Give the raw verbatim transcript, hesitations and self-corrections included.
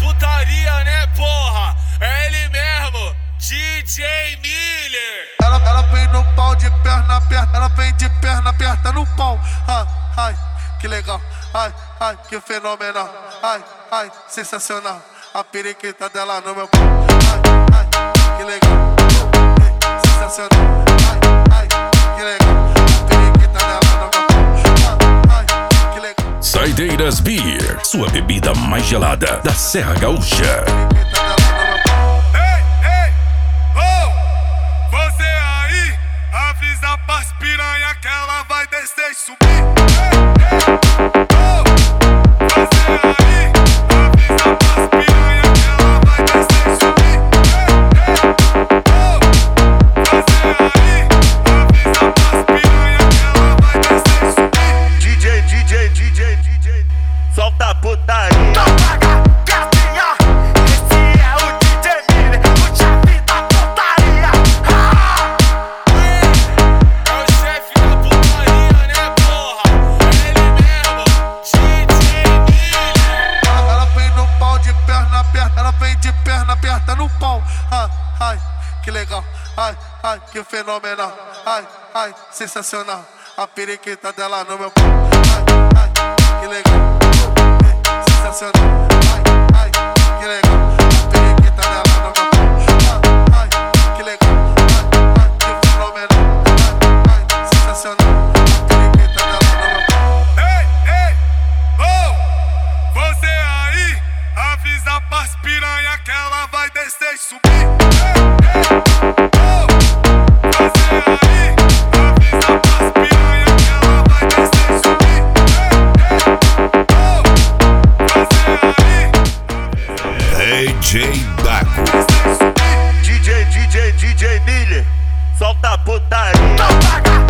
putaria, né, porra? É ele mesmo, D J Miller. Ela, ela vem no pau de perna aberta, ela vem de perna aberta no pau. Ai, ai, que legal. Ai, ai, que fenomenal. Ai, ai, sensacional. A periquita dela no meu pau. Ai, ai, que legal. Sensacional. Ai, ai, que legal. A periquita dela no meu pau. Ai, ai, que legal. Saideiras Beer, sua bebida mais gelada da Serra Gaúcha. Ei, ei, oh, você aí, avisa pras piranha que ela vai descer e subir. Ei, ei, oh, você aí, avisa pras piranha que ela vai descer e subir. Ei, ei, oh, você aí, avisa pras piranha que ela vai descer e subir. D J, D J, D J, D J, solta a putaria. Ela vem de perna aberta no pau. Ai, ai, que legal. Ai, ai, que fenomenal. Ai, ai, sensacional. A periquita dela no meu pau. Ai, ai, que legal. Sensacional. Ai, ai, que legal. A periquita dela no meu pau. Ai, ai, que legal. Ai, ai, que fenomenal. Ai, ai, sensacional. A periquita dela no meu pau. Ei, ei, oh, você aí, avisa pras piranha que ela vai descer e subir. Ei, ei, oh, você aí, avisa pras piranha que ela vai descer e subir. Ei, ei, oh, você aí, D J Baco. D J, D J, D J Miller, solta a putaria.